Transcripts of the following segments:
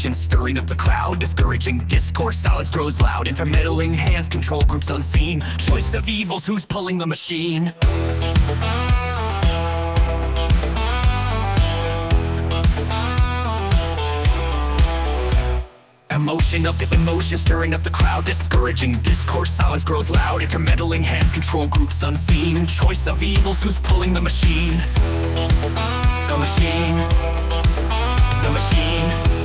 emotion stirring up the cloud. Discouraging discourse, silence grows loud. Intermeddling hands control groups unseen. Choice of evils, who's pulling the machine? Emotion stirring up the crowd. Discouraging discourse, silence grows loud. Intermeddling hands control groups unseen. Choice of evils, who's pulling the machine? The machine. The machine.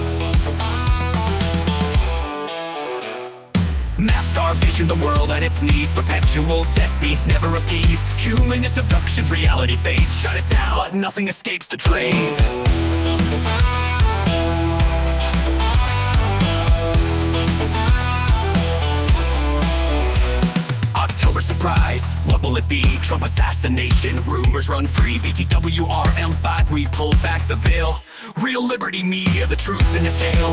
Mass starvation, the world at its knees. Perpetual debt beast, never appeased. Humanist abductions, reality fades. Shut it down, but nothing escapes the trade. Surprise, what will it be? Trump assassination, rumors run free. BTWRM5, we pull back the veil. Real Liberty Media, the truth's in the tale.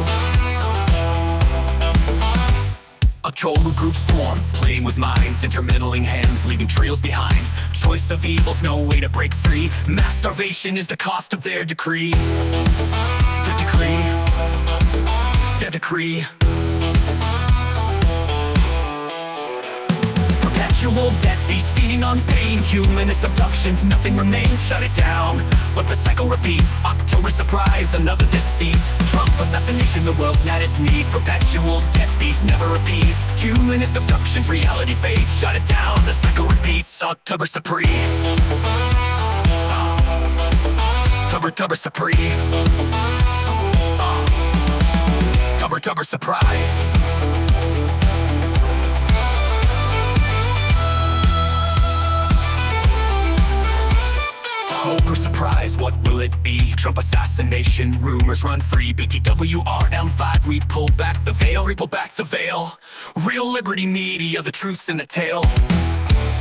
A Cthulhu groups form, playing with minds. Intermeddling hands, leaving trails behind. Choice of evils, no way to break free. Mass starvation is the cost of their decree. The decree. The decree. Perpetual debt beast feeding on pain. Humanist abductions, nothing remains. Shut it down, but the cycle repeats. October surprise, another deceit. Trump assassination, the world's at its knees. Perpetual debt beast, never appeased. Humanist abductions, reality fades. Shut it down, the cycle repeats. October surprise. October surprise. October surprise. Hope or surprise, what will it be? Trump assassination, rumors run free. BTWRM5, we pull back the veil. We pull back the veil. Real Liberty Media, the truth's in the tale.